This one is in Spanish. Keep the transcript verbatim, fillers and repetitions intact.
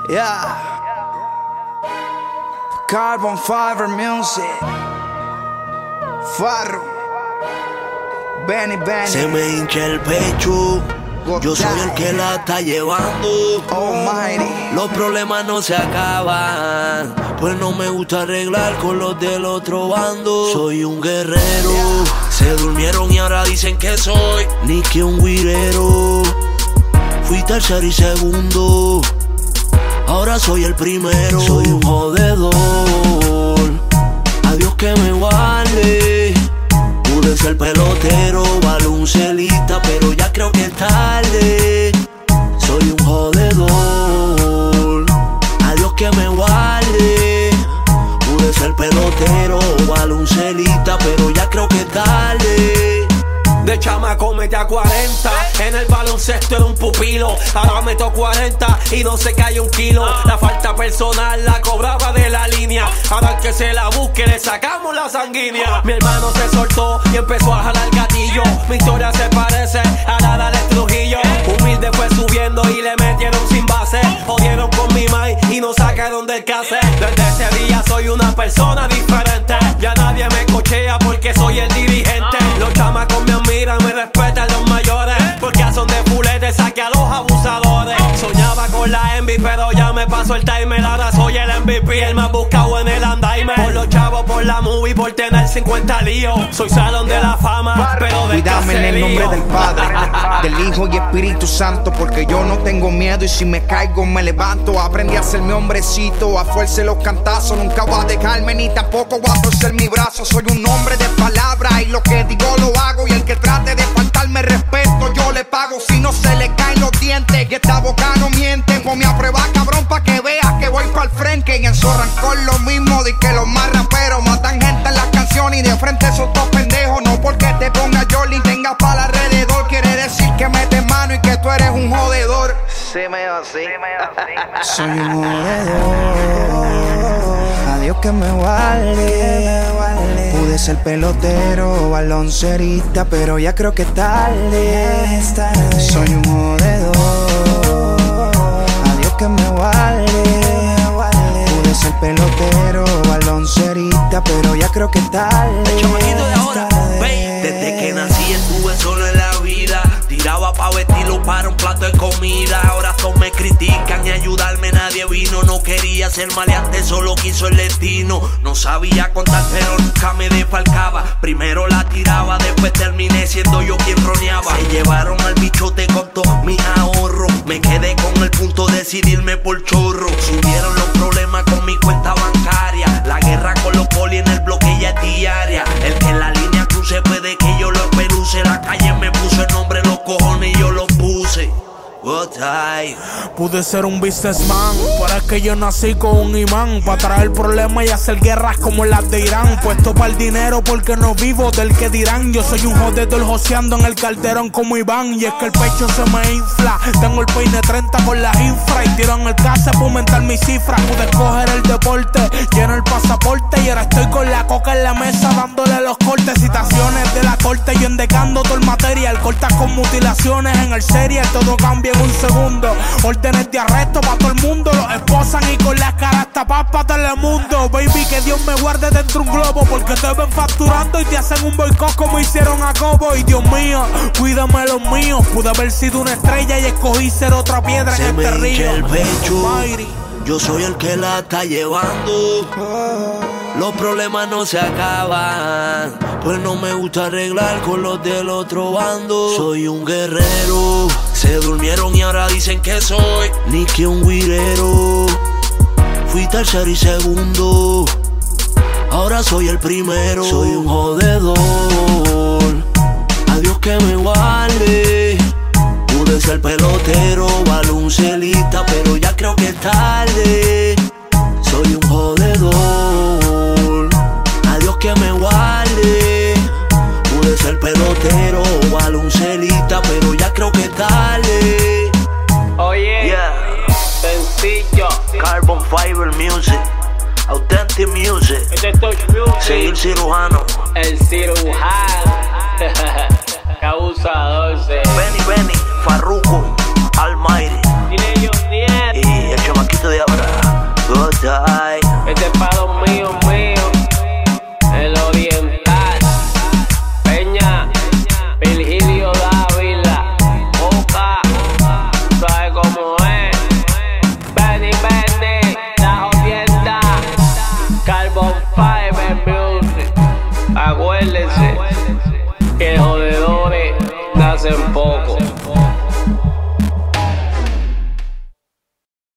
Yeah. Carbon Fiber Music. Farro. Benny Benny. Se me hincha el pecho. Yo soy el que la está llevando. Almighty. Los problemas no se acaban, pues no me gusta arreglar con los del otro bando. Soy un guerrero, se durmieron y ahora dicen que soy ni que un guirero. Fui tercero y segundo, ahora soy el primero. Soy un jodedor, a Dios que me guarde. Pude ser pelotero, baloncelista, pero ya creo que es tarde. Soy un jodedor, a Dios que me guarde. Pude ser pelotero, baloncelista, pero ya creo que es tarde. De chamaco metí a cuarenta, en el baloncesto era un pupilo. Ahora meto cuarenta y no se cae un kilo. La falta personal la cobraba de la línea. Ahora al que se la busque le sacamos la sanguínea. Mi hermano se soltó y empezó a jalar gatillo. Mi historia se parece a la de Alex Trujillo. Humilde fue subiendo y le metieron sin base. Jodieron con mi mai y no sacaron del case. Desde ese día soy una persona diferente. Ya nadie me cochea porque soy el dirigente. Los chamacos me admiran, me respetan los mayores, porque a son de fulete saqué a los abusadores. Soñaba con la envy, pero ya me pasó el timer. Ahora soy el M V P, el más buscado en el andaime. Por los chavos, por la movie, por tener cincuenta líos. Soy salón de la fama, pero de Cuídame en el nombre del Padre, del Hijo y Espíritu Santo, porque yo no tengo miedo y si me caigo me levanto. Aprendí a ser mi hombrecito, a fuerza los cantazos. Nunca voy a dejarme ni tampoco voy a torcer mi brazo. Soy un hombre de palabra y lo que digo lo hago. Y el que trate de faltarme respeto yo le pago. Si no se le caen los dientes y esta boca no miente. Ponme a prueba cabrón pa' que veas que voy pa'l frente. Y en su rancor lo mismo de que los más raperos matan gente en las canciones y de frente esos dos pendejos. No porque te ponga Jordan y tengas pa'l alrededor quiere decir que metes mano y que tú eres un jodedor. Se me va así. Soy un jodedor, a Dios que me guarde. Pude ser pelotero, baloncerista, pero ya creo que es tarde. Soy un jodedor, a Dios que me guarde. Pude ser pelotero, baloncerista, pero ya creo que es tarde. El chamaquito de ahora, babe. Desde que nací estuve solo en la vida. Tiraba pa' vestirlo para un plato de comida. Ahora todos me critican y ayudarme nadie vino. No quería ser maleante, solo quiso el destino. No sabía contar pero nunca me defalcaba. Primero la tiraba, después terminé siendo yo quien roneaba. Se llevaron al bichote con todos mis ahorros. Me quedé con el punto de decidirme por chorro. Subieron los problemas con mi cuenta bancaria. La guerra con los poli en el bloque ya es diaria. El que en la línea cruce puede que yo lo espeluce. La calle me puso el nombre, los cojones y yo los puse. Pude ser un businessman, pero es que yo nací con un imán para traer problemas y hacer guerras como las de Irán. Puesto para el dinero porque no vivo del que dirán. Yo soy un jodedor joseando en el calderón como Iván. Y es que el pecho se me infla, tengo el peine treinta por las infra. Y tiro en el casa para aumentar mis cifras. Pude escoger el deporte, lleno el pasaporte. Y ahora estoy con la coca en la mesa dándole los cortes. Citaciones de la corte, yo endecando todo el material. Cortas con mutilaciones en el serial, todo cambia en un segundo. Órdenes de arresto para todo el mundo. Los esposan y con las caras tapadas para Telemundo. Baby, que Dios me guarde dentro un globo, porque te ven facturando y te hacen un boicot como hicieron a Cobo. Y Dios mío, cuídame los míos. Pude haber sido una estrella y escogí ser otra piedra Se en me este hincha río. el pecho. Almighty. Yo soy el que la está llevando. Los problemas no se acaban, pues no me gusta arreglar con los del otro bando. Soy un guerrero, se durmieron y ahora dicen que soy ni que un guirero. Fui tercero y segundo, ahora soy el primero. Soy un jodedor, a Dios que me guarde. Pude ser pelotero, baloncelista, pero ya creo que es tarde. Soy un jodedor, a Dios que me guarde. Pude ser pelotero, baloncelista, pero ya creo que es tarde. Oye, Yeah, sencillo. Carbon Fiber Music, Authentic Music. Este es Touch Music. Soy el cirujano. El cirujano. Qué abusador, se. Benny Benny, Farruko, Almighty Tiene yo y el chamaquito de que jodedores nacen poco.